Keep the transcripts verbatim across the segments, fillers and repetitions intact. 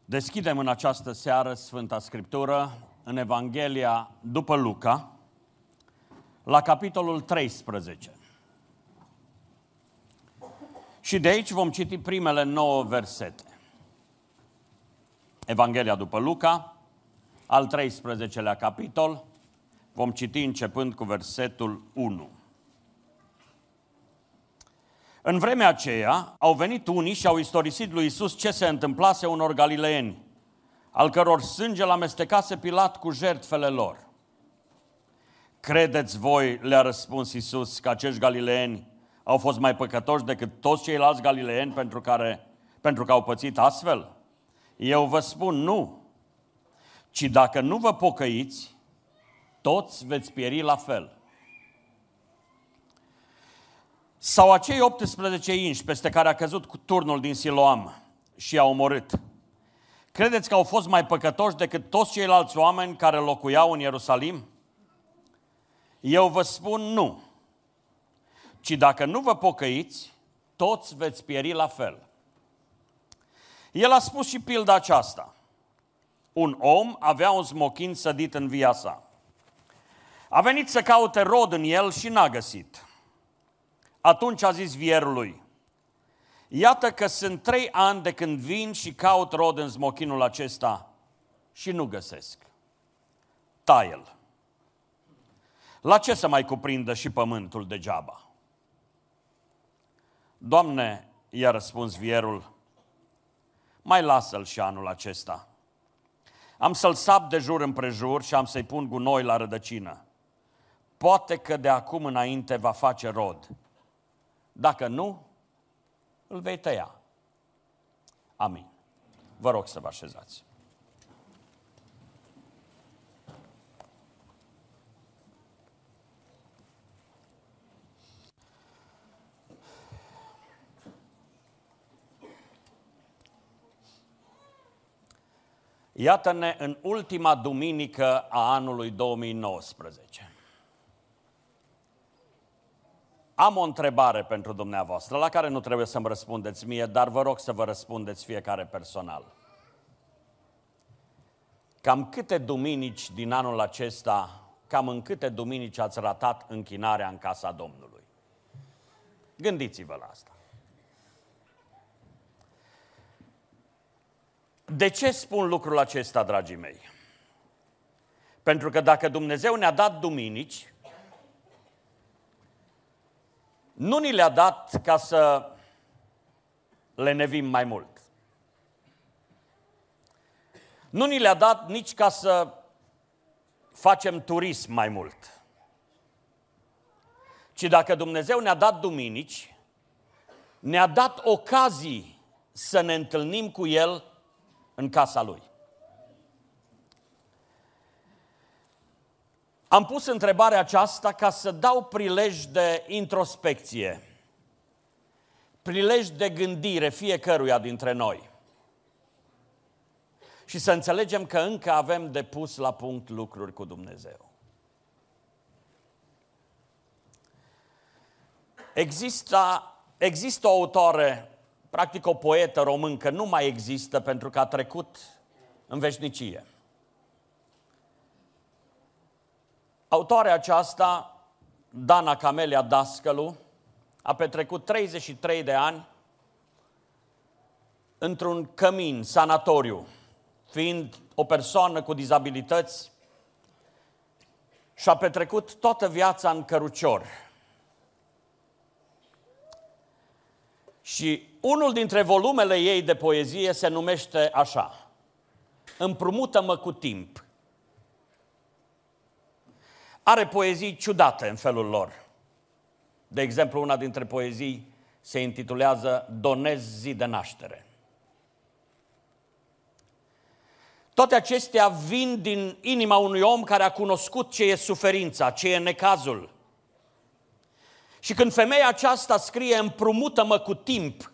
Deschidem în această seară Sfânta Scriptură în Evanghelia după Luca, la capitolul treisprezece. Și de aici vom citi primele nouă versete. Evanghelia după Luca, al treisprezecelea capitol, vom citi începând cu versetul unu. În vremea aceea au venit unii și au istorisit lui Iisus ce se întâmplase unor galileeni, al căror sânge l-amestecase Pilat cu jertfele lor. Credeți voi, le-a răspuns Iisus, că acești galileeni au fost mai păcătoși decât toți ceilalți galileeni pentru, care, pentru că au pățit astfel? Eu vă spun nu, ci dacă nu vă pocăiți, toți veți pieri la fel. Sau acei optsprezece inși peste care a căzut cu turnul din Siloam și i-a omorât. Credeți că au fost mai păcătoși decât toți ceilalți oameni care locuiau în Ierusalim? Eu vă spun nu, ci dacă nu vă pocăiți, toți veți pieri la fel. El a spus și pilda aceasta. Un om avea un smochin sădit în via sa. A venit să caute rod în el și n-a găsit. Atunci a zis vierului: iată că sunt trei ani de când vin și caut rod în smochinul acesta și nu găsesc. Tai-l. La ce să mai cuprindă și pământul degeaba? Doamne, i-a răspuns vierul, mai lasă-l și anul acesta. Am să-l sap de jur împrejur și am să-i pun gunoi la rădăcină. Poate că de acum înainte va face rod. Dacă nu, îl vei tăia. Amin. Vă rog să vă așezați. Iată-ne în ultima duminică a anului două mii nouăsprezece. Am o întrebare pentru dumneavoastră, la care nu trebuie să-mi răspundeți mie, dar vă rog să vă răspundeți fiecare personal. Cam câte duminici din anul acesta, cam în câte duminici ați ratat închinarea în casa Domnului? Gândiți-vă la asta. De ce spun lucrul acesta, dragii mei? Pentru că dacă Dumnezeu ne-a dat duminici, nu ni le-a dat ca să le nevim mai mult. Nu ni le-a dat nici ca să facem turism mai mult. Ci dacă Dumnezeu ne-a dat duminici, ne-a dat ocazii să ne întâlnim cu El în casa Lui. Am pus întrebarea aceasta ca să dau prilej de introspecție, prilej de gândire fiecăruia dintre noi și să înțelegem că încă avem de pus la punct lucruri cu Dumnezeu. Există, există o autoare, practic o poetă româncă, nu mai există pentru că a trecut în veșnicie. Autoarea aceasta, Dana Camelia Dascălu, a petrecut treizeci și trei de ani într-un cămin, sanatoriu, fiind o persoană cu dizabilități, și a petrecut toată viața în cărucior. Și unul dintre volumele ei de poezie se numește așa: Împrumută-mă cu timp. Are poezii ciudate în felul lor. De exemplu, una dintre poezii se intitulează Donez zi de naștere. Toate acestea vin din inima unui om care a cunoscut ce e suferința, ce e necazul. Și când femeia aceasta scrie împrumută-mă cu timp,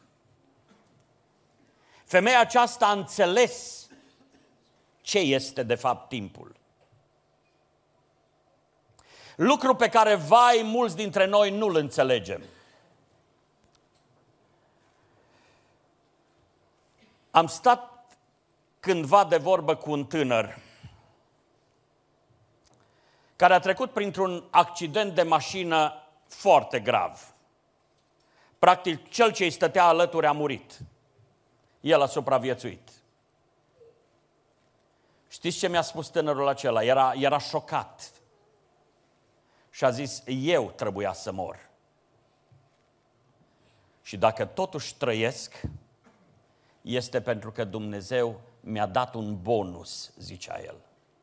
femeia aceasta a înțeles ce este de fapt timpul. Lucru pe care, vai, mulți dintre noi nu-l înțelegem. Am stat cândva de vorbă cu un tânăr care a trecut printr-un accident de mașină foarte grav. Practic, cel ce îi stătea alături a murit. El a supraviețuit. Știți ce mi-a spus tânărul acela? Era, era șocat. Și a zis, eu trebuia să mor. Și dacă totuși trăiesc, este pentru că Dumnezeu mi-a dat un bonus, zicea el.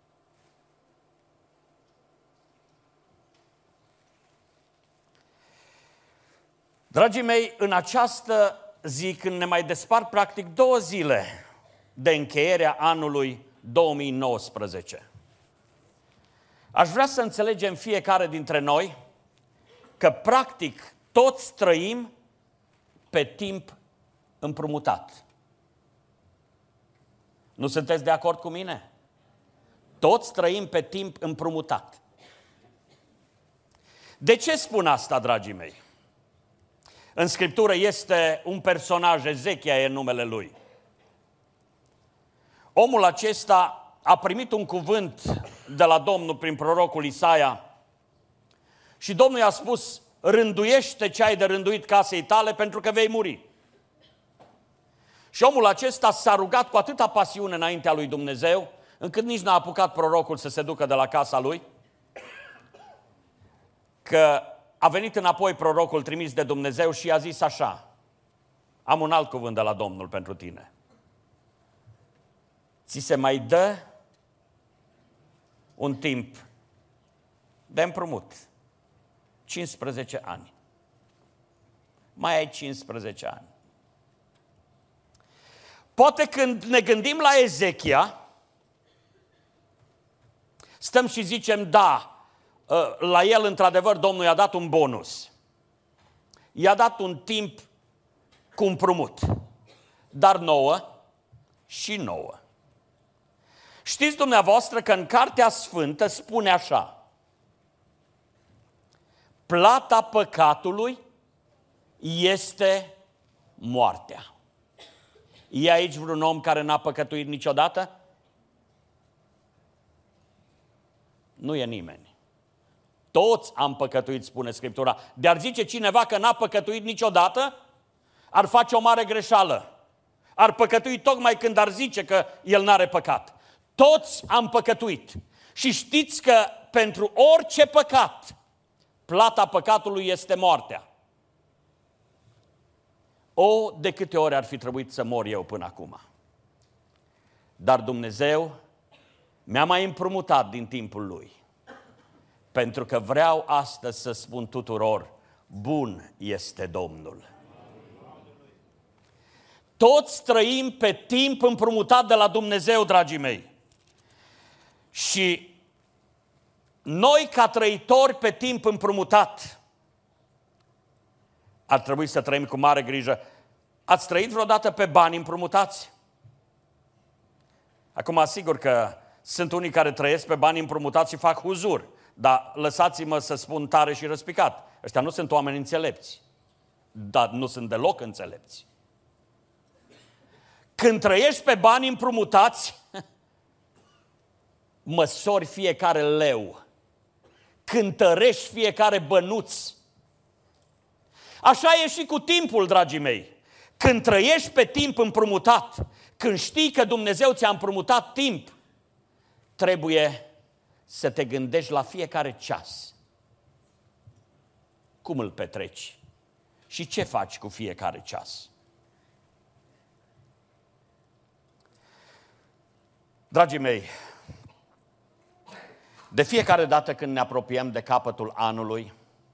Dragii mei, în această zi, când ne mai despart practic două zile de încheierea anului două mii nouăsprezece, aș vrea să înțelegem fiecare dintre noi că practic toți trăim pe timp împrumutat. Nu sunteți de acord cu mine? Toți trăim pe timp împrumutat. De ce spun asta, dragii mei? În Scriptură este un personaj, Ezechia e numele lui. Omul acesta a primit un cuvânt de la Domnul prin prorocul Isaia și Domnul i-a spus, rânduiește ce ai de rânduit casei tale pentru că vei muri. Și omul acesta s-a rugat cu atâta pasiune înaintea lui Dumnezeu, încât nici n-a apucat prorocul să se ducă de la casa lui, că a venit înapoi prorocul trimis de Dumnezeu și i-a zis așa, am un alt cuvânt de la Domnul pentru tine. Ți se mai dă un timp de împrumut, cincisprezece ani. Mai ai cincisprezece ani. Poate când ne gândim la Ezechia, stăm și zicem, da, la el într-adevăr Domnul i-a dat un bonus. I-a dat un timp cu împrumut, dar nouă și nouă. Știți dumneavoastră că în Cartea Sfântă spune așa, plata păcatului este moartea. E aici vreun om care n-a păcătuit niciodată? Nu e nimeni. Toți am păcătuit, spune Scriptura. De-ar zice cineva că n-a păcătuit niciodată, ar face o mare greșeală. Ar păcătui tocmai când ar zice că el n-are păcat. Toți am păcătuit. Și știți că pentru orice păcat, plata păcatului este moartea. O, de câte ori ar fi trebuit să mor eu până acum. Dar Dumnezeu mi-a mai împrumutat din timpul Lui. Pentru că vreau astăzi să spun tuturor, bun este Domnul. Toți trăim pe timp împrumutat de la Dumnezeu, dragii mei. Și noi, ca trăitori pe timp împrumutat, ar trebui să trăim cu mare grijă. Ați trăit vreodată pe bani împrumutați? Acum, asigur că sunt unii care trăiesc pe bani împrumutați și fac huzur. Dar lăsați-mă să spun tare și răspicat. Ăștia nu sunt oameni înțelepți. Dar nu sunt deloc înțelepți. Când trăiești pe bani împrumutați, măsori fiecare leu. Cântărești fiecare bănuț. Așa e și cu timpul, dragii mei. Când trăiești pe timp împrumutat, când știi că Dumnezeu ți-a împrumutat timp, trebuie să te gândești la fiecare ceas. Cum îl petreci? Și ce faci cu fiecare ceas? Dragii mei, de fiecare dată când ne apropiem de capătul anului,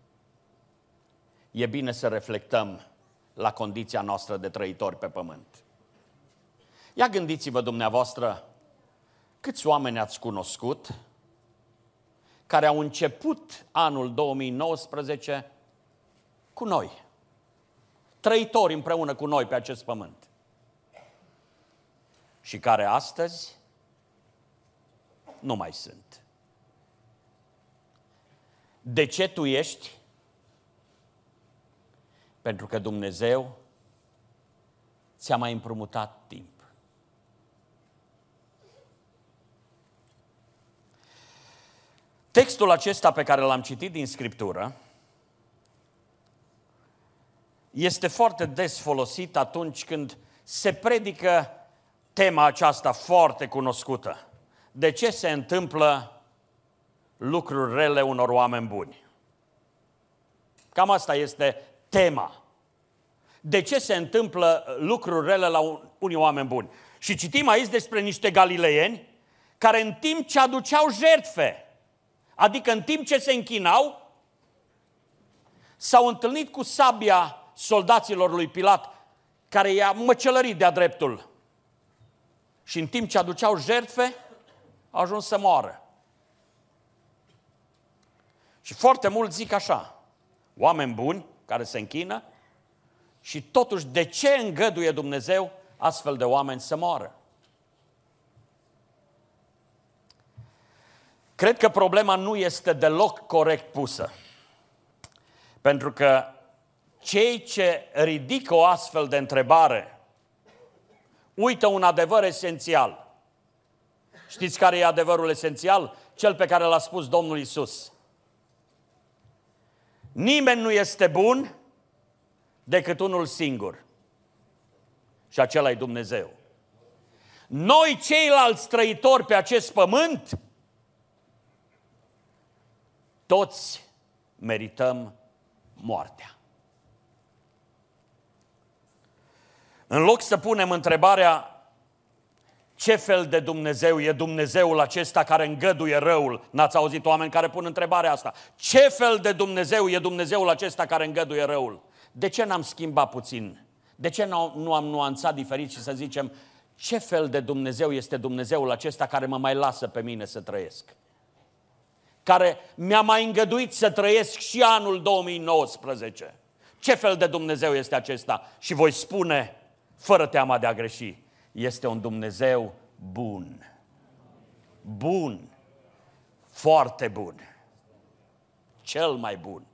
e bine să reflectăm la condiția noastră de trăitori pe pământ. Ia gândiți-vă dumneavoastră câți oameni ați cunoscut care au început anul două mii nouăsprezece cu noi, trăitori împreună cu noi pe acest pământ, și care astăzi nu mai sunt. De ce tu ești? Pentru că Dumnezeu ți-a mai împrumutat timp. Textul acesta pe care l-am citit din Scriptură este foarte des folosit atunci când se predică tema aceasta foarte cunoscută. De ce se întâmplă lucruri rele unor oameni buni? Cam asta este tema. De ce se întâmplă lucruri rele la unii oameni buni? Și citim aici despre niște galileieni care în timp ce aduceau jertfe, adică în timp ce se închinau, s-au întâlnit cu sabia soldaților lui Pilat, care i-a măcelărit de-a dreptul. Și în timp ce aduceau jertfe, au ajuns să moară. Și foarte mulți zic așa, oameni buni care se închină, și totuși de ce îngăduie Dumnezeu astfel de oameni să moară? Cred că problema nu este deloc corect pusă. Pentru că cei ce ridică o astfel de întrebare uită un adevăr esențial. Știți care e adevărul esențial? Cel pe care l-a spus Domnul Iisus. Nimeni nu este bun decât unul singur. Și acela e Dumnezeu. Noi, ceilalți trăitori pe acest pământ, toți merităm moartea. În loc să punem întrebarea ce fel de Dumnezeu e Dumnezeul acesta care îngăduie răul, n-ați auzit oameni care pun întrebarea asta, ce fel de Dumnezeu e Dumnezeul acesta care îngăduie răul? De ce n-am schimbat puțin? De ce nu am nuanțat diferit și să zicem ce fel de Dumnezeu este Dumnezeul acesta care mă mai lasă pe mine să trăiesc? Care mi-a mai îngăduit să trăiesc și anul două mii nouăsprezece. Ce fel de Dumnezeu este acesta? Și voi spune, fără teama de a greși, este un Dumnezeu bun. Bun. Foarte bun. Cel mai bun.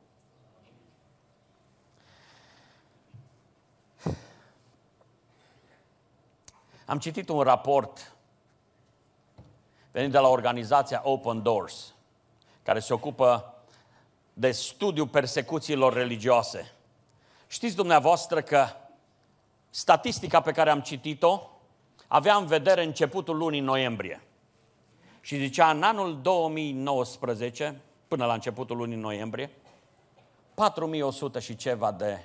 Am citit un raport venit de la organizația Open Doors, care se ocupă de studiul persecuțiilor religioase. Știți dumneavoastră că statistica pe care am citit-o avea în vedere începutul lunii noiembrie. Și zicea, în anul două mii nouăsprezece, până la începutul lunii noiembrie, patru mii o sută și ceva de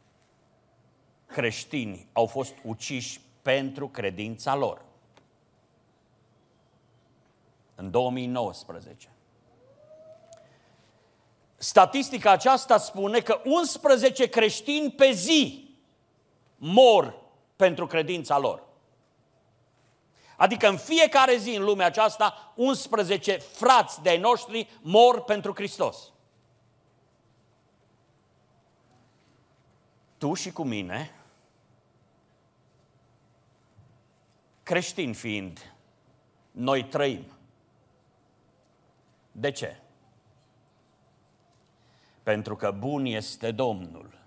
creștini au fost uciși pentru credința lor. În două mii nouăsprezece. Statistica aceasta spune că unsprezece creștini pe zi mor pentru credința lor. Adică în fiecare zi în lumea aceasta, unsprezece frați de-ai noștri mor pentru Hristos. Tu și cu mine, creștini fiind, noi trăim. De ce? Pentru că bun este Domnul.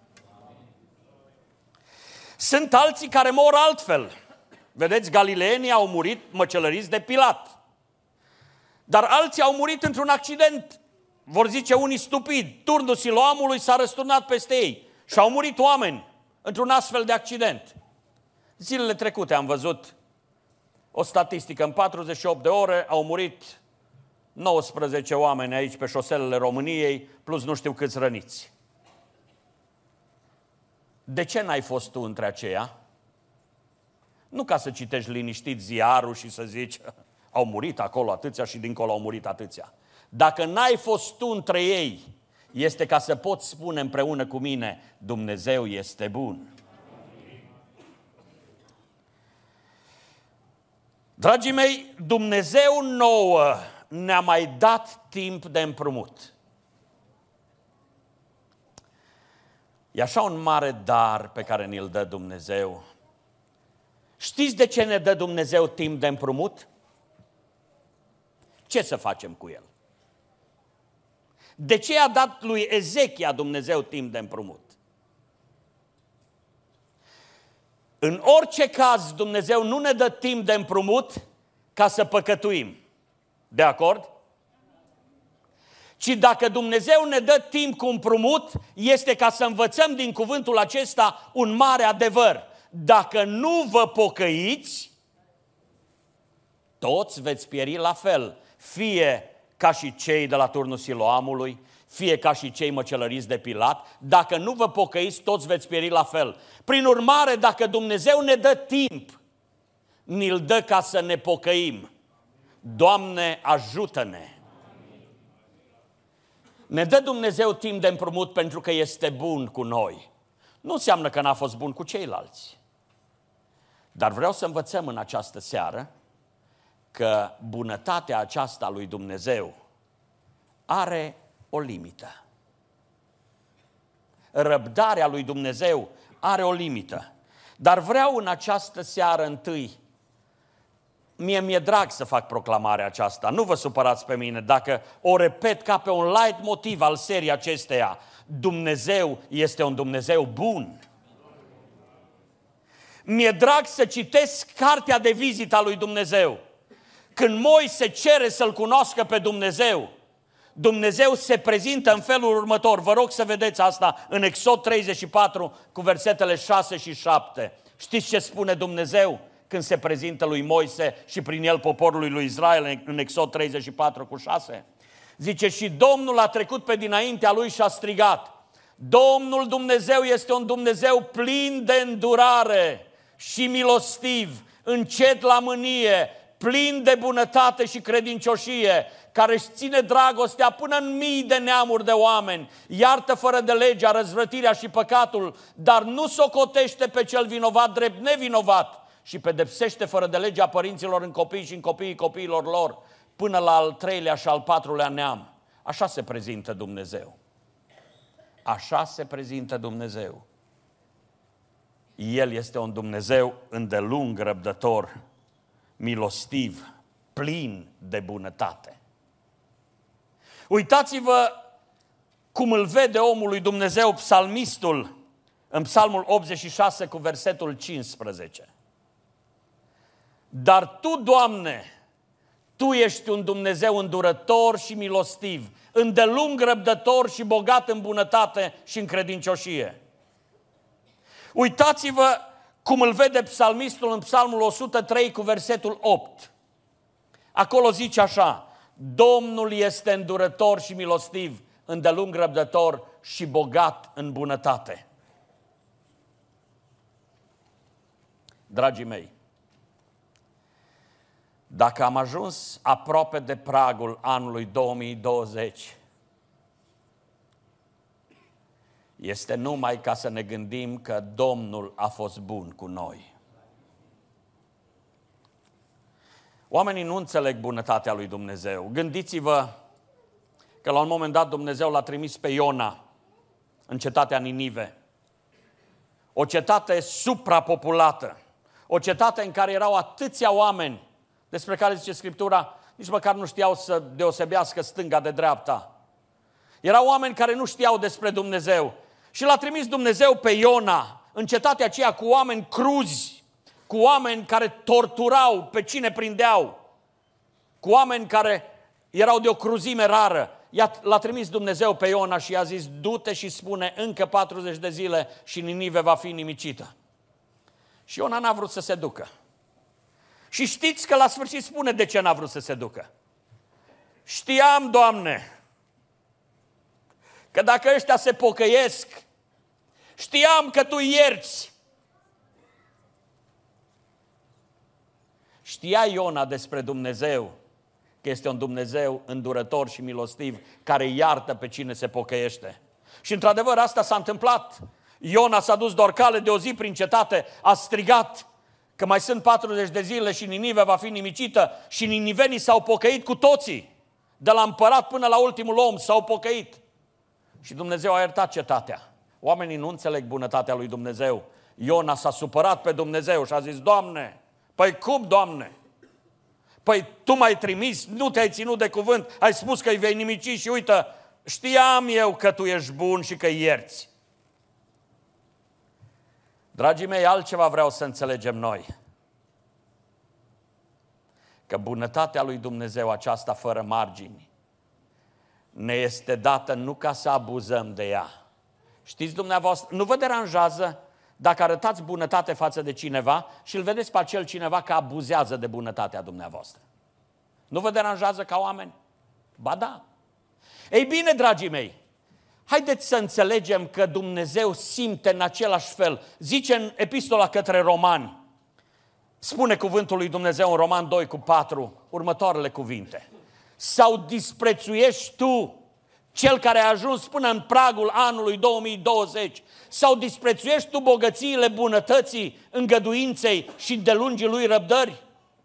Sunt alții care mor altfel. Vedeți, galileenii au murit măcelăriți de Pilat. Dar alții au murit într-un accident. Vor zice unii stupid, turnul Siloamului s-a răsturnat peste ei. Și au murit oameni într-un astfel de accident. Zilele trecute am văzut o statistică. În patruzeci și opt de ore au murit nouăsprezece oameni aici pe șoselele României, plus nu știu câți răniți. De ce n-ai fost tu între aceia? Nu ca să citești liniștit ziarul și să zici, au murit acolo atâția și dincolo au murit atâția. Dacă n-ai fost tu între ei, este ca să poți spune împreună cu mine, Dumnezeu este bun. Dragii mei, Dumnezeu nouă ne-a mai dat timp de împrumut. E așa un mare dar pe care ni-l dă Dumnezeu. Știți de ce ne dă Dumnezeu timp de împrumut? Ce să facem cu el? De ce a dat lui Ezechia Dumnezeu timp de împrumut? În orice caz, Dumnezeu nu ne dă timp de împrumut ca să păcătuim. De acord? ci dacă Dumnezeu ne dă timp cu împrumut, este ca să învățăm din cuvântul acesta un mare adevăr. Dacă nu vă pocăiți, toți veți pieri la fel, fie ca și cei de la turnul Siloamului, fie ca și cei măcelăriți de Pilat. Dacă nu vă pocăiți, toți veți pieri la fel. Prin urmare, dacă Dumnezeu ne dă timp, ni-l dă ca să ne pocăim. Doamne, ajută-ne! Ne dă Dumnezeu timp de împrumut pentru că este bun cu noi. Nu înseamnă că n-a fost bun cu ceilalți. Dar vreau să învățăm în această seară că bunătatea aceasta a lui Dumnezeu are o limită. Răbdarea lui Dumnezeu are o limită. Dar vreau în această seară întâi, mie mi-e drag să fac proclamarea aceasta, nu vă supărați pe mine dacă o repet ca pe un light motiv al serii acesteia. Dumnezeu este un Dumnezeu bun. Mi-e drag să citesc cartea de vizită a lui Dumnezeu. Când Moise cere să-L cunoască pe Dumnezeu, Dumnezeu se prezintă în felul următor. Vă rog să vedeți asta în Exod treizeci și patru cu versetele șase și șapte. Știți ce spune Dumnezeu când se prezintă lui Moise și prin el poporului lui Israel în Exod treizeci și patru cu șase? Zice, și Domnul a trecut pe dinaintea lui și a strigat: Domnul Dumnezeu este un Dumnezeu plin de îndurare și milostiv, încet la mânie, plin de bunătate și credincioșie, care își ține dragostea până în mii de neamuri de oameni, iartă fără de legea, răzvrătirea și păcatul, dar nu socotește pe cel vinovat drept nevinovat și pedepsește fără de legea părinților în copii și în copiii copiilor lor, până la al treilea și al patrulea neam. Așa se prezintă Dumnezeu. Așa se prezintă Dumnezeu. El este un Dumnezeu îndelung răbdător, milostiv, plin de bunătate. Uitați-vă cum îl vede omul lui Dumnezeu psalmistul în Psalmul optzeci și șase cu versetul cincisprezece. Dar Tu, Doamne, Tu ești un Dumnezeu îndurător și milostiv, îndelung răbdător și bogat în bunătate și în credincioșie. Uitați-vă cum îl vede psalmistul în Psalmul o sută trei cu versetul opt. Acolo zice așa: Domnul este îndurător și milostiv, îndelung răbdător și bogat în bunătate. Dragii mei, dacă am ajuns aproape de pragul anului două mii douăzeci, este numai ca să ne gândim că Domnul a fost bun cu noi. Oamenii nu înțeleg bunătatea lui Dumnezeu. Gândiți-vă că la un moment dat Dumnezeu l-a trimis pe Iona în cetatea Ninive. O cetate suprapopulată, o cetate în care erau atâția oameni despre care zice Scriptura, nici măcar nu știau să deosebească stânga de dreapta. Erau oameni care nu știau despre Dumnezeu. Și l-a trimis Dumnezeu pe Iona în cetatea aceea cu oameni cruzi, cu oameni care torturau pe cine prindeau, cu oameni care erau de o cruzime rară. L-a trimis Dumnezeu pe Iona și i-a zis: du-te și spune încă patruzeci de zile și Ninive va fi nimicită. Și Iona n-a vrut să se ducă. Și știți că la sfârșit spune de ce n-a vrut să se ducă. Știam, Doamne, că dacă ăștia se pocăiesc, știam că Tu ierți. Știa Iona despre Dumnezeu că este un Dumnezeu îndurător și milostiv, care iartă pe cine se pocăiește. Și într-adevăr asta s-a întâmplat. Iona s-a dus doar cale de o zi prin cetate, a strigat că mai sunt patruzeci de zile și Ninive va fi nimicită, și ninivenii s-au pocăit cu toții. De la împărat până la ultimul om s-au pocăit. Și Dumnezeu a iertat cetatea. Oamenii nu înțeleg bunătatea lui Dumnezeu. Iona s-a supărat pe Dumnezeu și a zis: Doamne, păi cum, Doamne? Păi Tu m-ai trimis, nu te-ai ținut de cuvânt, ai spus că îi vei nimici și uite, știam eu că Tu ești bun și că ierți. Dragii mei, altceva vreau să înțelegem noi. Că bunătatea lui Dumnezeu aceasta fără margini ne este dată nu ca să abuzăm de ea. Știți dumneavoastră, nu vă deranjează dacă arătați bunătate față de cineva și îl vedeți pe acel cineva că abuzează de bunătatea dumneavoastră? Nu vă deranjează ca oameni? Ba da. Ei bine, dragii mei, haideți să înțelegem că Dumnezeu simte în același fel. Zice în epistola către Romani, spune cuvântul lui Dumnezeu în Roman doi cu patru următoarele cuvinte. Sau disprețuiești tu, cel care a ajuns până în pragul anului două mii douăzeci, sau disprețuiești tu bogățiile bunătății, îngăduinței și îndelungii lui răbdări?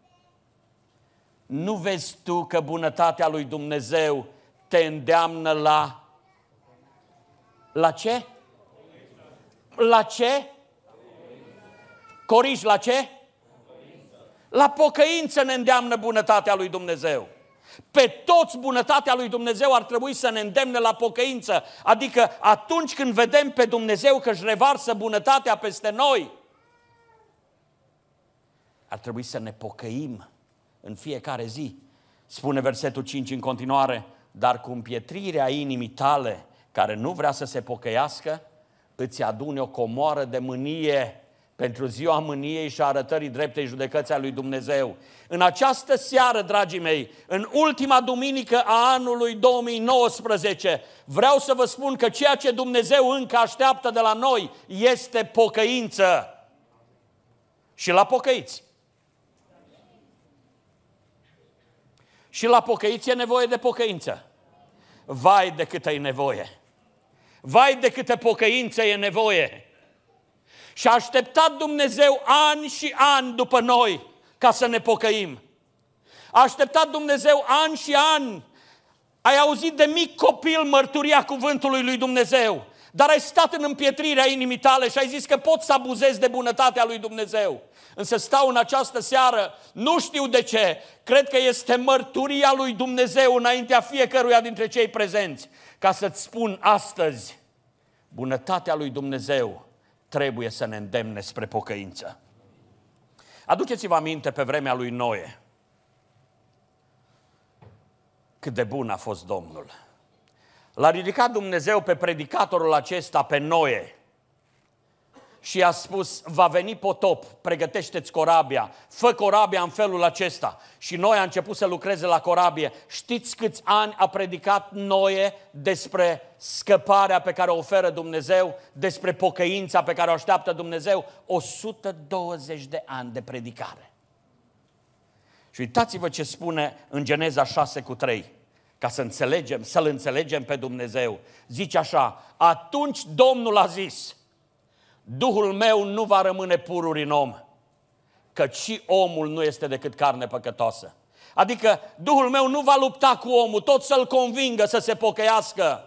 Nu vezi tu că bunătatea lui Dumnezeu te îndeamnă la... La ce? La ce? Coriji, la ce? La pocăință ne îndeamnă bunătatea lui Dumnezeu. Pe toți bunătatea lui Dumnezeu ar trebui să ne îndemne la pocăință. Adică atunci când vedem pe Dumnezeu că își revarsă bunătatea peste noi, ar trebui să ne pocăim în fiecare zi. Spune versetul cinci în continuare, dar cu împietrirea inimii tale, care nu vrea să se pocăiască, îți adune o comoară de mânie pentru ziua mâniei și a arătării dreptei judecăți a lui Dumnezeu. În această seară, dragii mei, în ultima duminică a anului două mii nouăsprezece, vreau să vă spun că ceea ce Dumnezeu încă așteaptă de la noi este pocăință. Și la pocăiți. Și la pocăiți e nevoie de pocăință. Vai de câtă e nevoie! Vai de câtă pocăință e nevoie! Și a așteptat Dumnezeu ani și ani după noi ca să ne pocăim. A așteptat Dumnezeu ani și ani. Ai auzit de mic copil mărturia cuvântului lui Dumnezeu, dar ai stat în împietrirea inimii tale și ai zis că poți să abuzezi de bunătatea lui Dumnezeu. Însă stau în această seară, nu știu de ce, cred că este mărturia lui Dumnezeu înaintea fiecăruia dintre cei prezenți, ca să-ți spun astăzi, bunătatea lui Dumnezeu trebuie să ne îndemne spre pocăință. Aduceți-vă aminte pe vremea lui Noe. Cât de bun a fost Domnul. L-a ridicat Dumnezeu pe predicatorul acesta, pe Noe, și a spus, va veni potop, pregătește-ți corabia, fă corabia în felul acesta. Și Noe a început să lucreze la corabie. Știți câți ani a predicat Noe despre scăparea pe care o oferă Dumnezeu, despre pocăința pe care o așteaptă Dumnezeu? o sută douăzeci de ani de predicare. Și uitați-vă ce spune în Geneza șase cu trei, ca să înțelegem, să-L înțelegem pe Dumnezeu. Zice așa, atunci Domnul a zis, Duhul meu nu va rămâne pururi în om, căci și omul nu este decât carne păcătoasă. Adică Duhul meu nu va lupta cu omul, tot să-l convingă să se pocăiască.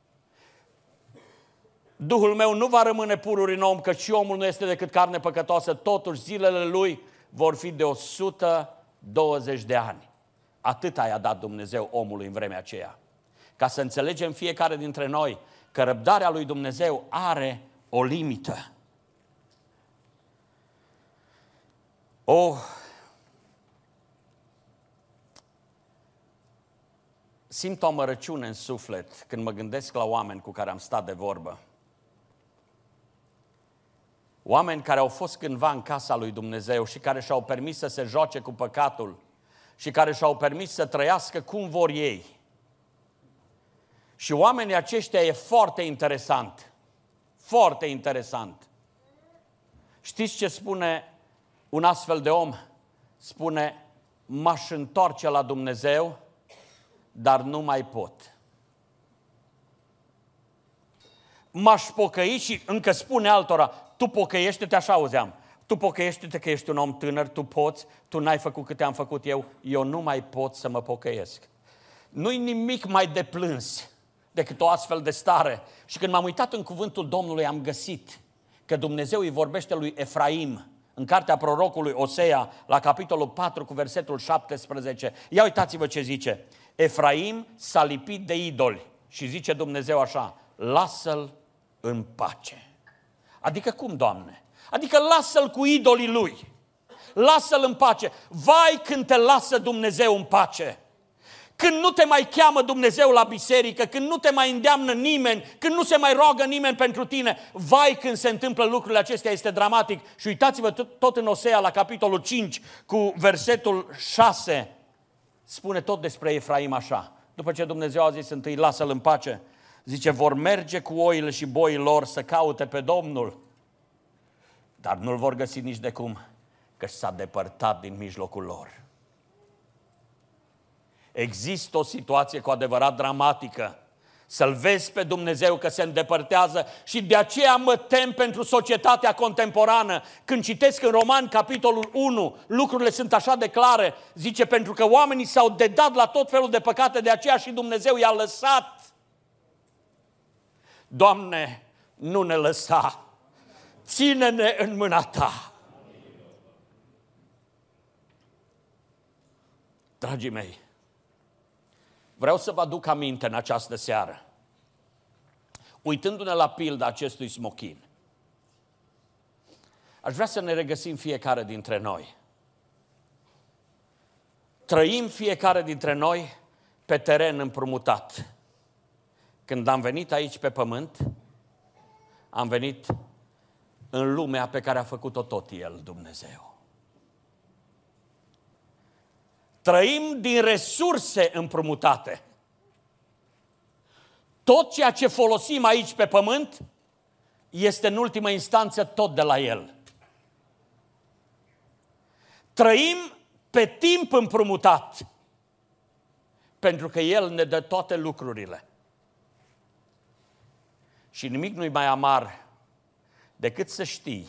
Duhul meu nu va rămâne pururi în om, căci și omul nu este decât carne păcătoasă. Totuși zilele lui vor fi de o sută douăzeci de ani. Atât i-a dat Dumnezeu omului în vremea aceea. Ca să înțelegem fiecare dintre noi că răbdarea lui Dumnezeu are o limită. Oh, simt o amărăciune în suflet când mă gândesc la oameni cu care am stat de vorbă. Oameni care au fost cândva în casa lui Dumnezeu și care și-au permis să se joace cu păcatul și care și-au permis să trăiască cum vor ei. Și oamenii aceștia e foarte interesant. Foarte interesant. Știți ce spune un astfel de om? Spune, m-aș întoarce la Dumnezeu, dar nu mai pot. M-aș pocăi și încă spune altora, tu pocăiește-te, așa auzeam, tu pocăiește-te că ești un om tânăr, tu poți, tu n-ai făcut câte am făcut eu, eu nu mai pot să mă pocăiesc. Nu-i nimic mai de plâns decât o astfel de stare. Și când m-am uitat în cuvântul Domnului, am găsit că Dumnezeu îi vorbește lui Efraim în cartea prorocului Osea, la capitolul patru cu versetul șaptesprezece. Ia uitați-vă ce zice. Efraim s-a lipit de idoli și zice Dumnezeu așa, lasă-l în pace. Adică cum, Doamne? Adică lasă-l cu idolii lui. Lasă-l în pace. Vai când te lasă Dumnezeu în pace. când nu te mai cheamă Dumnezeu la biserică, când nu te mai îndeamnă nimeni, când nu se mai roagă nimeni pentru tine, vai când se întâmplă lucrurile acestea, este dramatic. Și uitați-vă tot, tot în Osea, la capitolul cinci, cu versetul șase, spune tot despre Efraim așa. După ce Dumnezeu a zis întâi, lasă-l în pace, zice, vor merge cu oile și boii lor să caute pe Domnul, dar nu-l vor găsi nici de cum, că s-a depărtat din mijlocul lor. Există o situație cu adevărat dramatică. Să-L vezi pe Dumnezeu că se îndepărtează și de aceea mă tem pentru societatea contemporană. Când citesc în Romani, capitolul unu, lucrurile sunt așa de clare. Zice, pentru că oamenii s-au dedat la tot felul de păcate, de aceea și Dumnezeu i-a lăsat. Doamne, nu ne lăsa, ține-ne în mâna Ta. Dragii mei, vreau să vă aduc aminte în această seară, uitându-ne la pilda acestui smochin. Aș vrea să ne regăsim fiecare dintre noi. Trăim fiecare dintre noi pe teren împrumutat. Când am venit aici pe pământ, am venit în lumea pe care a făcut-o tot El, Dumnezeu. Trăim din resurse împrumutate. Tot ceea ce folosim aici pe pământ este în ultimă instanță tot de la El. Trăim pe timp împrumutat, pentru că El ne dă toate lucrurile. Și nimic nu-i mai amar decât să știi.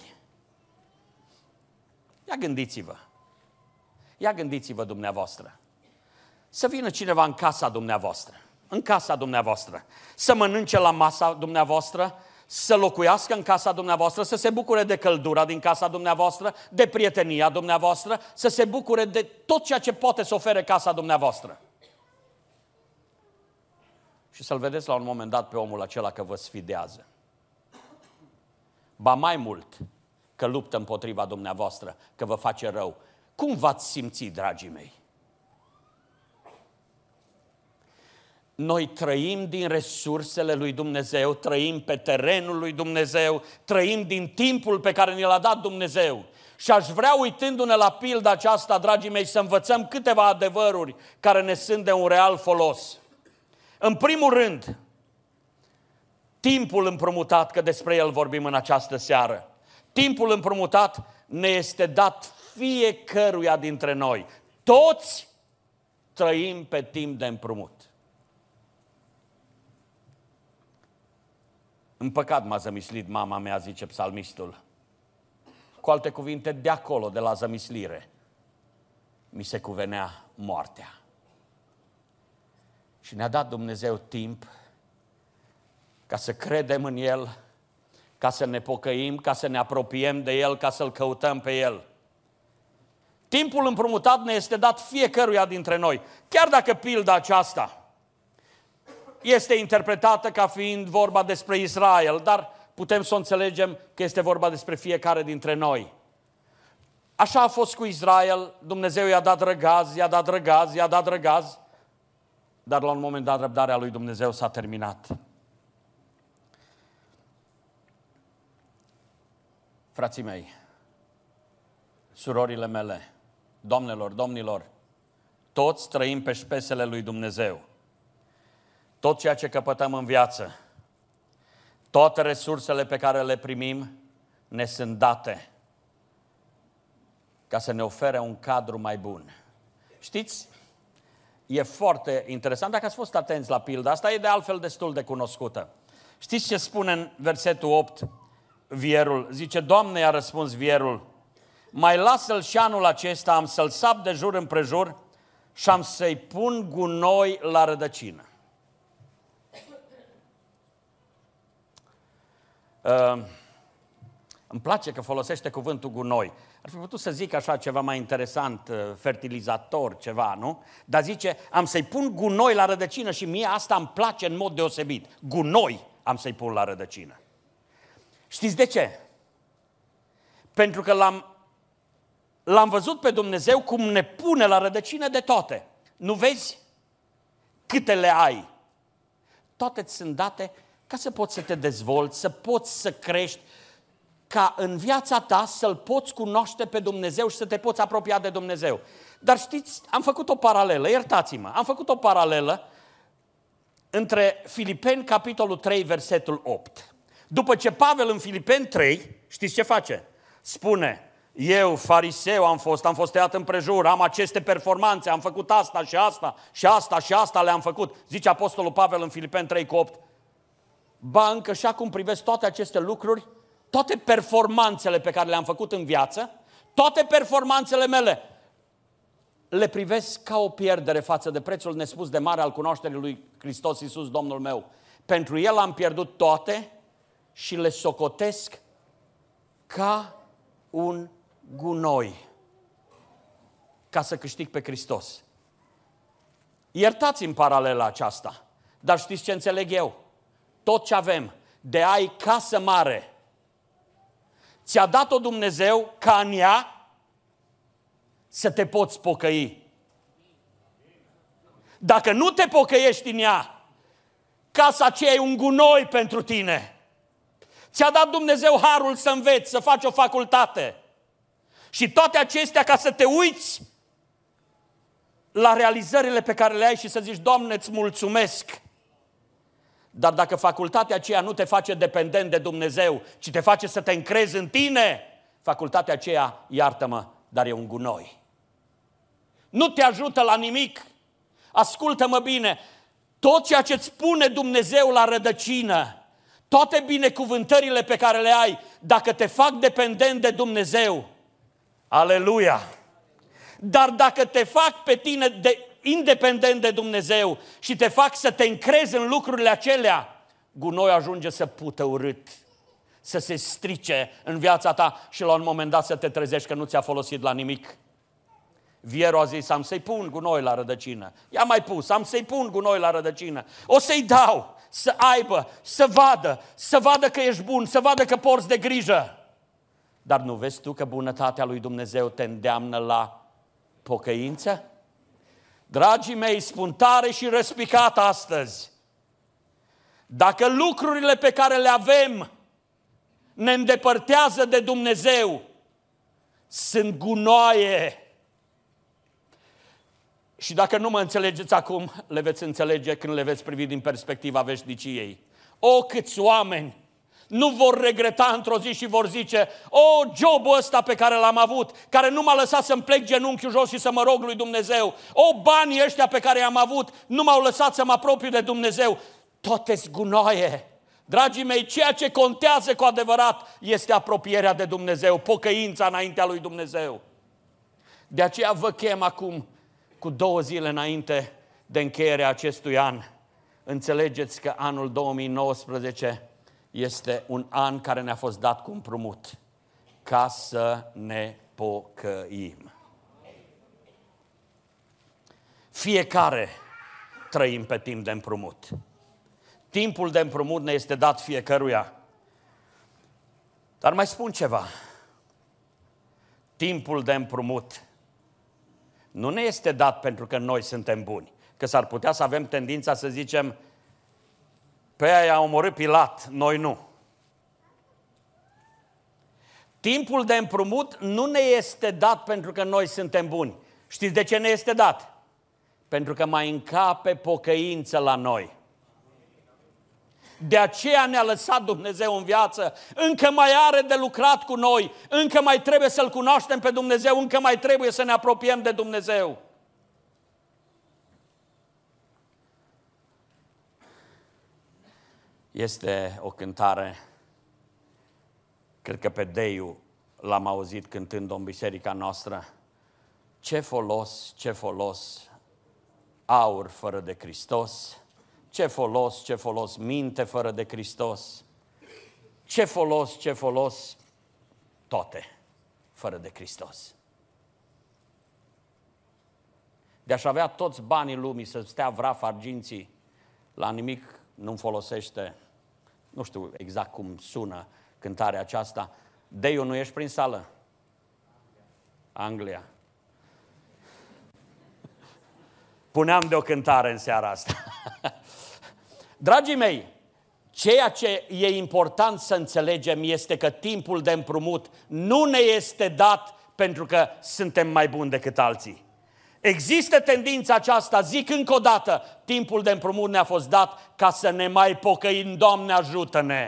Ia gândiți-vă. Ia gândiți-vă dumneavoastră. Să vină cineva în casa dumneavoastră, în casa dumneavoastră, să mănânce la masa dumneavoastră, să locuiască în casa dumneavoastră, să se bucure de căldura din casa dumneavoastră, de prietenia dumneavoastră, să se bucure de tot ceea ce poate să ofere casa dumneavoastră. Și să-l vedeți la un moment dat pe omul acela că vă sfidează. Ba mai mult, că luptă împotriva dumneavoastră, că vă face rău. Cum v-ați simțit, dragii mei? Noi trăim din resursele lui Dumnezeu, trăim pe terenul lui Dumnezeu, trăim din timpul pe care ne l-a dat Dumnezeu. Și aș vrea, uitându-ne la pilda aceasta, dragii mei, să învățăm câteva adevăruri care ne sunt de un real folos. În primul rând, timpul împrumutat, că despre el vorbim în această seară. Timpul împrumutat ne este dat fiecăruia dintre noi. Toți trăim pe timp de împrumut. În păcat m-a zămislit mama mea, zice psalmistul. Cu alte cuvinte, de acolo, de la zămislire, mi se cuvenea moartea. Și ne-a dat Dumnezeu timp ca să credem în El, ca să ne pocăim, ca să ne apropiem de El, ca să-L căutăm pe El. Timpul împrumutat ne este dat fiecăruia dintre noi. Chiar dacă pilda aceasta este interpretată ca fiind vorba despre Israel, dar putem să o înțelegem că este vorba despre fiecare dintre noi. Așa a fost cu Israel, Dumnezeu i-a dat răgaz, i-a dat răgaz, i-a dat răgaz, dar la un moment dat răbdarea lui Dumnezeu s-a terminat. Frații mei, surorile mele, doamnelor, domnilor, toți trăim pe șpesele lui Dumnezeu. Tot ceea ce căpătăm în viață, toate resursele pe care le primim, ne sunt date ca să ne ofere un cadru mai bun. Știți, e foarte interesant, dacă ați fost atenți la pilda asta, e de altfel destul de cunoscută. Știți ce spune în versetul opt vierul? Zice, Doamne, i-a răspuns vierul, mai lasă-l și anul acesta, am să-l sap de jur împrejur și am să-i pun gunoi la rădăcină. Uh, îmi place că folosește cuvântul gunoi. Ar fi putut să zic așa ceva mai interesant, fertilizator, ceva, nu? Dar zice, am să-i pun gunoi la rădăcină și mie asta îmi place în mod deosebit. Gunoi am să-i pun la rădăcină. Știți de ce? Pentru că l-am, l-am văzut pe Dumnezeu cum ne pune la rădăcină de toate. Nu vezi? câte le ai. Toate ți sunt date ca să poți să te dezvolți, să poți să crești, ca în viața ta să-L poți cunoaște pe Dumnezeu și să te poți apropia de Dumnezeu. Dar știți, am făcut o paralelă, iertați-mă, am făcut o paralelă între Filipeni, capitolul trei, versetul opt. După ce Pavel în Filipeni trei, știți ce face? Spune, eu, fariseu am fost, am fost tăiat împrejur, am aceste performanțe, am făcut asta și asta și asta și asta le-am făcut. Zice apostolul Pavel în Filipeni trei cu opt. Ba, încă și acum privesc toate aceste lucruri, toate performanțele pe care le-am făcut în viață, toate performanțele mele, le privesc ca o pierdere față de prețul nespus de mare al cunoașterii lui Hristos Iisus, Domnul meu. Pentru El am pierdut toate și le socotesc ca un gunoi, ca să câștig pe Hristos. Iertați-mi paralela aceasta, dar știți ce înțeleg eu? Tot ce avem, de ai casă mare, ți-a dat-o Dumnezeu ca în ea să te poți pocăi. Dacă nu te pocăiești în ea, casa aceea e un gunoi pentru tine. Ți-a dat Dumnezeu harul să înveți, să faci o facultate. Și toate acestea ca să te uiți la realizările pe care le ai și să zici, Doamne, îți mulțumesc. Dar dacă facultatea aceea nu te face dependent de Dumnezeu, ci te face să te încrezi în tine, facultatea aceea, iartă-mă, dar e un gunoi. Nu te ajută la nimic. Ascultă-mă bine, tot ceea ce îți spune Dumnezeu la rădăcină, toate binecuvântările pe care le ai, dacă te fac dependent de Dumnezeu, aleluia! Dar dacă te fac pe tine de, independent de Dumnezeu și te fac să te încrezi în lucrurile acelea, gunoi ajunge să pută urât, să se strice în viața ta și la un moment dat să te trezești că nu ți-a folosit la nimic. Vierul a zis, am să-i pun gunoi la rădăcină. I-a mai pus, am să-i pun gunoi la rădăcină. O să-i dau să aibă, să vadă, să vadă că ești bun, să vadă că porți de grijă. Dar nu vezi tu că bunătatea lui Dumnezeu te îndeamnă la pocăință? Dragii mei, spun tare și răspicat astăzi, dacă lucrurile pe care le avem ne îndepărtează de Dumnezeu, sunt gunoaie. Și dacă nu mă înțelegeți acum, le veți înțelege când le veți privi din perspectiva veșniciei. O, câți oameni nu vor regreta într-o zi și vor zice, o, jobul ăsta pe care l-am avut, care nu m-a lăsat să-mi plec genunchiul jos și să mă rog lui Dumnezeu, o, banii ăștia pe care i-am avut, nu m-au lăsat să mă apropiu de Dumnezeu. Toate-s gunoaie. Dragii mei, ceea ce contează cu adevărat este apropierea de Dumnezeu, pocăința înaintea lui Dumnezeu. De aceea vă chem acum, cu două zile înainte de încheierea acestui an, înțelegeți că anul două mii nouăsprezece este un an care ne-a fost dat cu împrumut, ca să ne pocăim. Fiecare trăim pe timp de împrumut. Timpul de împrumut ne este dat fiecăruia. Dar mai spun ceva. Timpul de împrumut nu ne este dat pentru că noi suntem buni. Că s-ar putea să avem tendința să zicem, pe aia i-a omorât Pilat, noi nu. Timpul de împrumut nu ne este dat pentru că noi suntem buni. Știți de ce ne este dat? Pentru că mai încape pocăință la noi. De aceea ne-a lăsat Dumnezeu în viață. Încă mai are de lucrat cu noi. Încă mai trebuie să-L cunoaștem pe Dumnezeu. Încă mai trebuie să ne apropiem de Dumnezeu. Este o cântare, cred că pe Deiu l-am auzit cântând-o în biserica noastră. Ce folos, ce folos, aur fără de Hristos. Ce folos, ce folos, minte fără de Hristos. Ce folos, ce folos, toate fără de Hristos. De-aș avea toți banii lumii să stea vraf arginții, la nimic nu-mi folosește. Nu știu exact cum sună cântarea aceasta. Deiu, nu ești prin sală? Anglia. Puneam de o cântare în seara asta. Dragii mei, ceea ce e important să înțelegem este că timpul de împrumut nu ne este dat pentru că suntem mai buni decât alții. Există tendința aceasta, zic încă o dată, timpul de împrumut ne-a fost dat ca să ne mai pocăim, Doamne ajută-ne!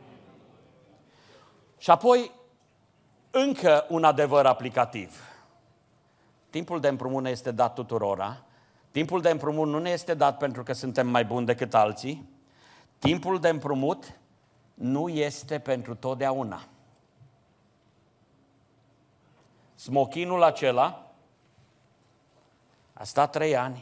Și apoi, încă un adevăr aplicativ. Timpul de împrumut ne este dat tuturora. Timpul de împrumut nu ne este dat pentru că suntem mai buni decât alții. Timpul de împrumut nu este pentru totdeauna. Smochinul acela a stat trei ani,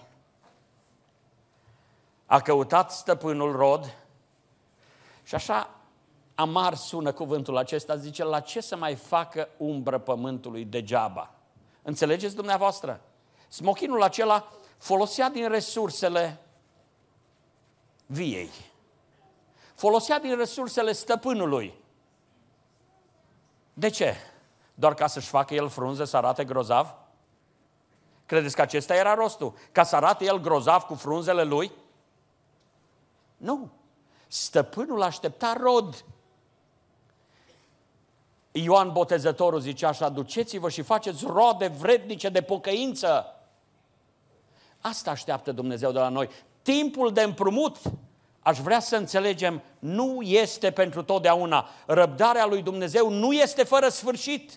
a căutat stăpânul rod și așa amar sună cuvântul acesta, zice, la ce să mai facă umbră pământului degeaba? Înțelegeți dumneavoastră? Smochinul acela folosea din resursele viei, folosea din resursele stăpânului. De ce? Doar ca să-și facă el frunze, să arate grozav? Credeți că acesta era rostul? Ca să arate el grozav cu frunzele lui? Nu. Stăpânul aștepta rod. Ioan Botezătorul zicea așa, duceți-vă și faceți roade vrednice de pocăință. Asta așteaptă Dumnezeu de la noi. Timpul de împrumut, aș vrea să înțelegem, nu este pentru totdeauna. Răbdarea lui Dumnezeu nu este fără sfârșit.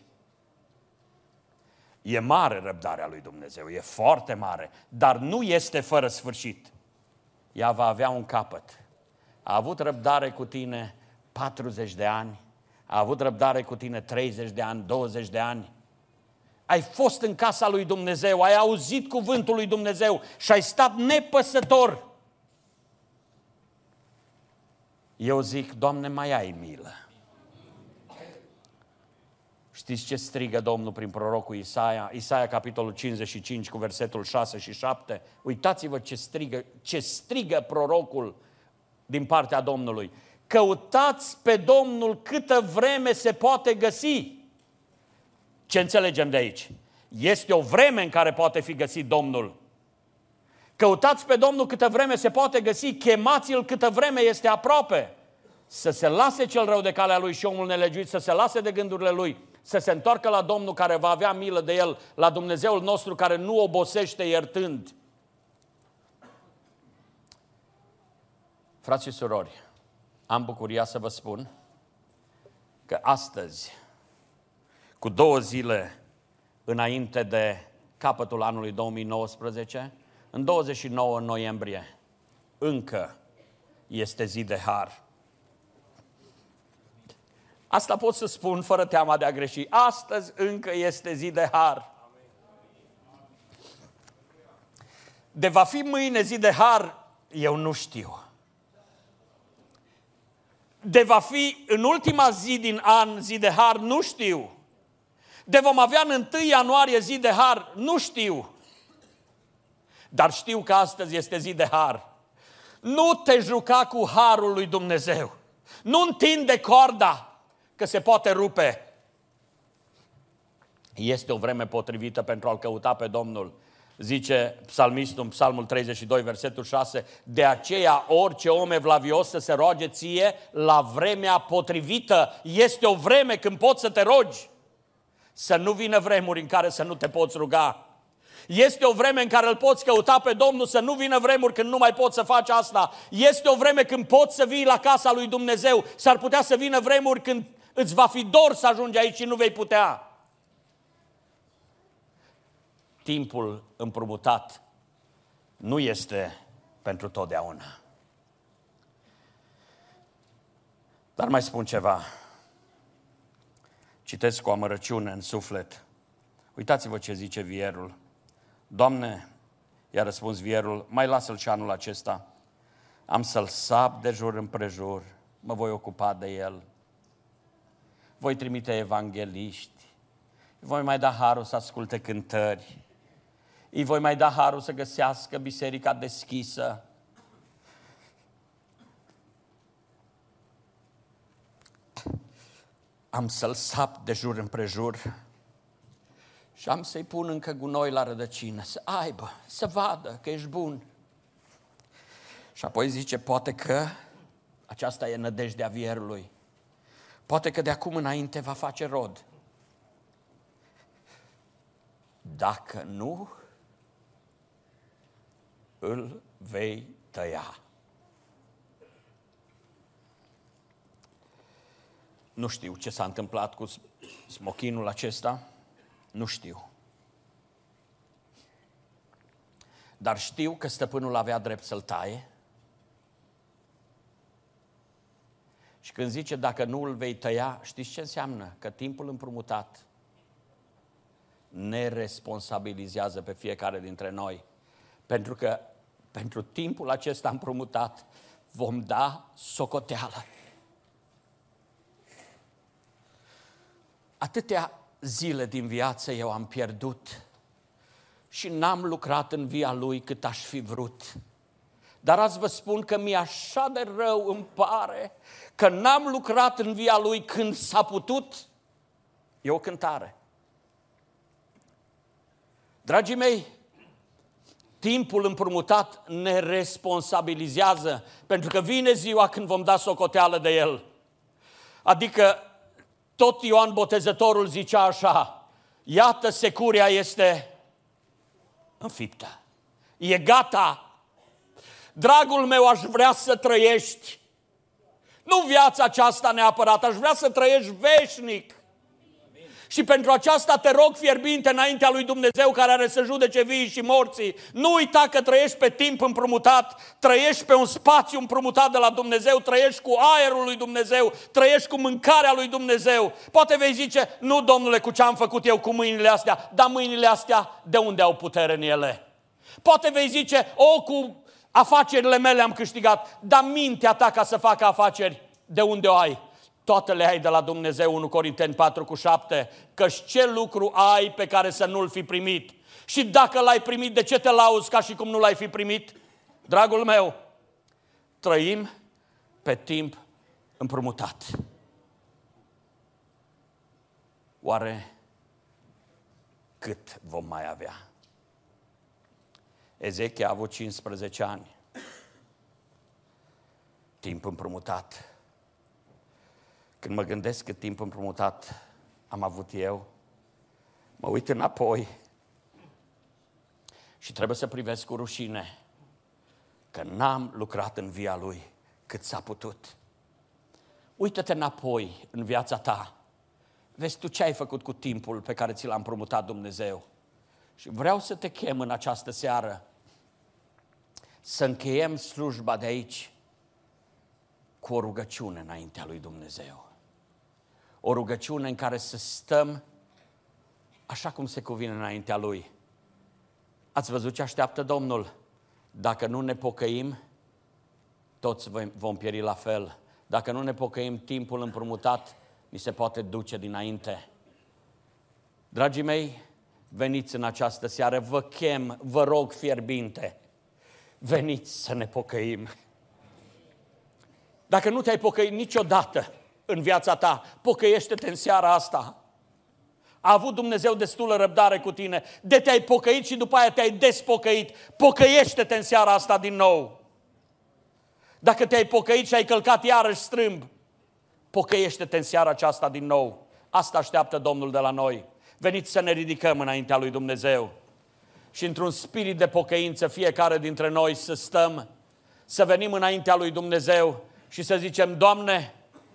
E mare răbdarea lui Dumnezeu, e foarte mare, dar nu este fără sfârșit. Ea va avea un capăt. A avut răbdare cu tine patruzeci de ani, a avut răbdare cu tine treizeci de ani, douăzeci de ani. Ai fost în casa lui Dumnezeu, ai auzit cuvântul lui Dumnezeu și ai stat nepăsător. Eu zic, Doamne, mai ai milă. Știți ce strigă Domnul prin prorocul Isaia? Isaia, capitolul cincizeci și cinci, cu versetul șase și șapte. Uitați-vă ce strigă, ce strigă prorocul din partea Domnului. Căutați pe Domnul câtă vreme se poate găsi. Ce înțelegem de aici? Este o vreme în care poate fi găsit Domnul. Căutați pe Domnul câtă vreme se poate găsi, chemați-L câtă vreme este aproape. Să se lase cel rău de calea lui și omul nelegiuit, să se lase de gândurile lui, să se întoarcă la Domnul care va avea milă de el, la Dumnezeul nostru care nu obosește iertând. Frați și surori, am bucuria să vă spun că astăzi, cu două zile înainte de capătul anului două mii nouăsprezece, în douăzeci și nouă noiembrie, încă este zi de har. Asta pot să spun fără teama de a greși. Astăzi încă este zi de har. De va fi mâine zi de har, eu nu știu. De va fi în ultima zi din an zi de har, nu știu. De vom avea în întâi ianuarie zi de har, nu știu. Dar știu că astăzi este zi de har. Nu te juca cu harul lui Dumnezeu. Nu întinde corda, că se poate rupe. Este o vreme potrivită pentru a-L căuta pe Domnul. Zice psalmistul în Psalmul treizeci și doi, versetul șase, de aceea orice om evlavios să se roage ție la vremea potrivită. Este o vreme când poți să te rogi. Să nu vină vremuri în care să nu te poți ruga. Este o vreme în care îl poți căuta pe Domnul, să nu vină vremuri când nu mai poți să faci asta. Este o vreme când poți să vii la casa lui Dumnezeu. S-ar putea să vină vremuri când îți va fi dor să ajungi aici și nu vei putea. Timpul împrumutat nu este pentru totdeauna. Dar mai spun ceva. Citesc cu amărăciune în suflet. Uitați-vă ce zice vierul. Doamne, i-a răspuns vierul, mai lasă-l și anul acesta. Am să-l sap de jur împrejur, mă voi ocupa de el. Voi trimite evangeliști, îi voi mai da harul să asculte cântări, îi voi mai da harul să găsească biserica deschisă. Am să-l sap de jur împrejur Și am să-i pun încă gunoi la rădăcină, să aibă, să vadă că ești bun. Și apoi zice, poate că aceasta e nădejdea vierului. Poate că de acum înainte va face rod. Dacă nu, îl vei tăia. Nu știu ce s-a întâmplat cu smochinul acesta, nu știu. Dar știu că stăpânul avea drept să-l taie. Și când zice, dacă nu îl vei tăia, știți ce înseamnă? Că timpul împrumutat ne responsabilizează pe fiecare dintre noi. Pentru că pentru timpul acesta împrumutat vom da socoteală. Atâtea zile din viață eu am pierdut și n-am lucrat în via Lui cât aș fi vrut. Dar azi vă spun că mi-e așa de rău, îmi pare, că n-am lucrat în via Lui când s-a putut. E o cântare. Dragii mei, timpul împrumutat ne responsabilizează, pentru că vine ziua când vom da socoteală de el. Adică tot Ioan Botezătorul zicea așa, iată securia este înfiptă, e gata. Dragul meu, aș vrea să trăiești, nu viața aceasta neapărat, aș vrea să trăiești veșnic. Amin. Și pentru aceasta te rog fierbinte înaintea lui Dumnezeu care are să judece vii și morții. Nu uita că trăiești pe timp împrumutat, trăiești pe un spațiu împrumutat de la Dumnezeu, trăiești cu aerul lui Dumnezeu, trăiești cu mâncarea lui Dumnezeu. Poate vei zice, nu domnule, cu ce am făcut eu cu mâinile astea, dar mâinile astea de unde au putere în ele? Poate vei zice, o, cu afacerile mele am câștigat, dar mintea ta ca să facă afaceri, de unde o ai? Toate le ai de la Dumnezeu, unu Corinteni patru cu șapte, căci ce lucru ai pe care să nu-l fi primit? Și dacă l-ai primit, de ce te lauzi ca și cum nu l-ai fi primit? Dragul meu, trăim pe timp împrumutat. Oare cât vom mai avea? Ezechia a avut cincisprezece ani. Timp împrumutat. Când mă gândesc cât timp împrumutat am avut eu, mă uit înapoi și trebuie să privesc cu rușine că n-am lucrat în via Lui cât s-a putut. Uită-te înapoi în viața ta. Vezi tu ce ai făcut cu timpul pe care ți l-a împrumutat Dumnezeu. Și vreau să te chem în această seară să încheiem slujba de aici cu o rugăciune înaintea lui Dumnezeu. O rugăciune în care să stăm așa cum se cuvine înaintea Lui. Ați văzut ce așteaptă Domnul? Dacă nu ne pocăim, toți vom pieri la fel. Dacă nu ne pocăim, timpul împrumutat ni se poate duce dinainte. Dragii mei, veniți în această seară, vă chem, vă rog fierbinte, veniți să ne pocăim. Dacă nu te-ai pocăit niciodată în viața ta, pocăiește-te în seara asta. A avut Dumnezeu destulă răbdare cu tine, de te-ai pocăit și după aia te-ai despocăit. Pocăiește-te în seara asta din nou. Dacă te-ai pocăit și ai călcat iarăși strâmb, pocăiește-te în seara aceasta din nou. Asta așteaptă Domnul de la noi. Veniți să ne ridicăm înaintea lui Dumnezeu și într-un spirit de pocăință fiecare dintre noi să stăm, să venim înaintea lui Dumnezeu și să zicem, Doamne,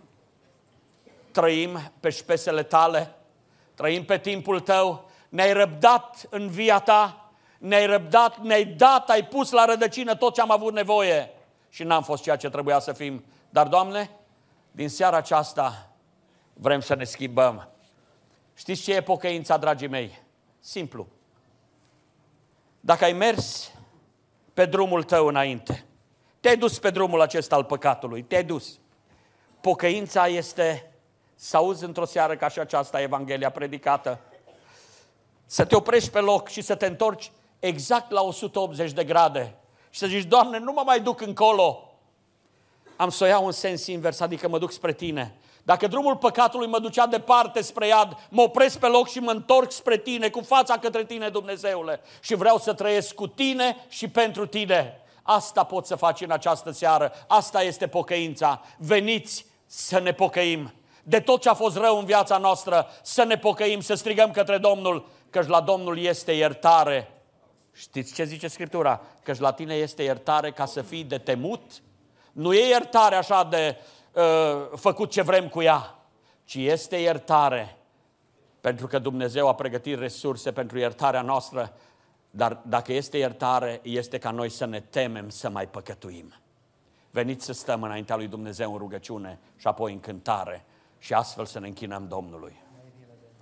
trăim pe șpesele Tale, trăim pe timpul Tău, ne-ai răbdat în via Ta, ne-ai răbdat, ne-ai dat, ai pus la rădăcină tot ce am avut nevoie și n-am fost ceea ce trebuia să fim. Dar, Doamne, din seara aceasta vrem să ne schimbăm. Știți ce e pocăința, dragii mei? Simplu. Dacă ai mers pe drumul tău înainte, te-ai dus pe drumul acesta al păcatului, te-ai dus. Pocăința este să auzi într-o seară ca și aceasta Evanghelia predicată, să te oprești pe loc și să te întorci exact la o sută optzeci de grade și să zici, Doamne, nu mă mai duc încolo. Am să o iau în sens invers, adică mă duc spre Tine. Dacă drumul păcatului mă ducea departe spre iad, mă opresc pe loc și mă întorc spre tine, cu fața către tine, Dumnezeule. Și vreau să trăiesc cu tine și pentru tine. Asta poți să faci în această seară. Asta este pocăința. Veniți să ne pocăim. De tot ce a fost rău în viața noastră, să ne pocăim, să strigăm către Domnul, căci la Domnul este iertare. Știți ce zice Scriptura? Căci la tine este iertare ca să fii de temut. Nu e iertare așa de uh, făcut ce vrem cu ea, ci este iertare pentru că Dumnezeu a pregătit resurse pentru iertarea noastră, dar dacă este iertare, este ca noi să ne temem să mai păcătuim. Veniți să stăm înaintea lui Dumnezeu în rugăciune și apoi în cântare și astfel să ne închinăm Domnului.